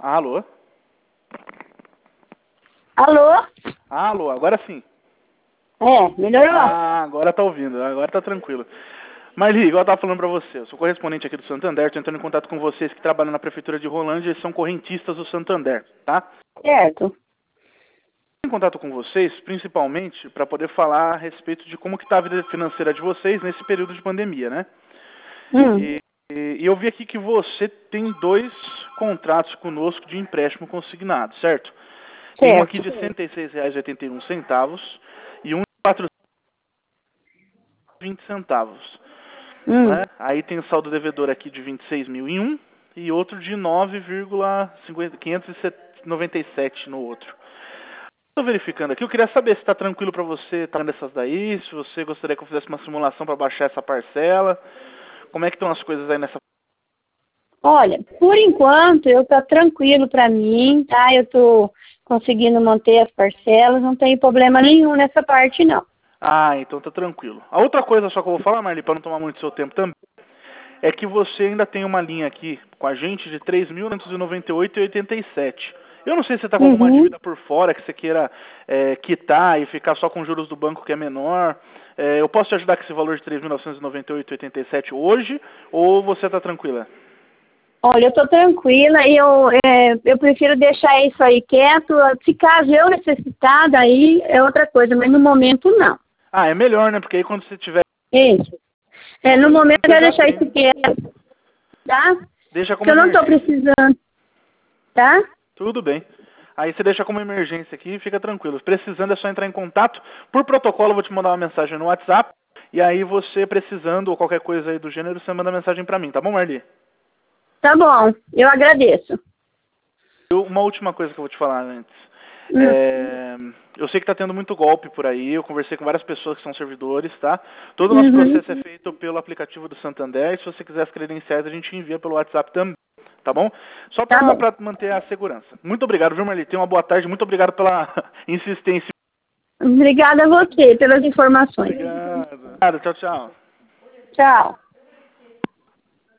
Alô? Alô? Alô, agora sim. Melhorou? Agora tá ouvindo, agora tá tranquilo. Marli, igual eu tava falando pra você, eu sou correspondente aqui do Santander, tô entrando em contato com vocês que trabalham na Prefeitura de Rolândia e são correntistas do Santander, tá? Certo. Em contato com vocês, principalmente, para poder falar a respeito de como que tá a vida financeira de vocês nesse período de pandemia, né? E eu vi aqui que você tem 2 contratos conosco de empréstimo consignado, certo? Tem um aqui de R$ 106,81 e um de R$ 420. Né? Aí tem o saldo devedor aqui de 26.001 e outro de 9,597 no outro. Estou verificando aqui, eu queria saber se está tranquilo para você estar nessas daí, se você gostaria que eu fizesse uma simulação para baixar essa parcela. Como é que estão as coisas aí nessa... Olha, por enquanto eu tô tranquilo para mim, tá? Eu tô conseguindo manter as parcelas, não tem problema nenhum nessa parte não. Ah, então tá tranquilo. A outra coisa só que eu vou falar, Marli, para não tomar muito seu tempo também, é que você ainda tem uma linha aqui com a gente de 3.998,87. Eu não sei se você está com alguma dívida por fora que você queira quitar e ficar só com juros do banco que é menor. Eu posso te ajudar com esse valor de 3.998,87 hoje ou você está tranquila? Olha, eu tô tranquila e eu prefiro deixar isso aí quieto. Se caso eu necessitar, aí é outra coisa, mas no momento não. Ah, é melhor, né? Porque aí quando você tiver... Isso. No momento eu vou deixar isso quieto, tá? Deixa como Porque eu não tô emergência. precisando, tá? Tudo bem. Aí você deixa como emergência aqui e fica tranquilo. Precisando é só entrar em contato. Por protocolo eu vou te mandar uma mensagem no WhatsApp. E aí você precisando ou qualquer coisa aí do gênero, você manda mensagem pra mim, tá bom, Marli? Tá bom, eu agradeço. Uma última coisa que eu vou te falar antes. Eu sei que tá tendo muito golpe por aí, eu conversei com várias pessoas que são servidores, tá? Todo o nosso processo é feito pelo aplicativo do Santander, e se você quiser as credenciais a gente envia pelo WhatsApp também, tá bom? Só pra manter a segurança. Muito obrigado, viu, Marli? Tenha uma boa tarde, muito obrigado pela insistência. Obrigada a você pelas informações. Obrigado. Tchau, tchau. Tchau.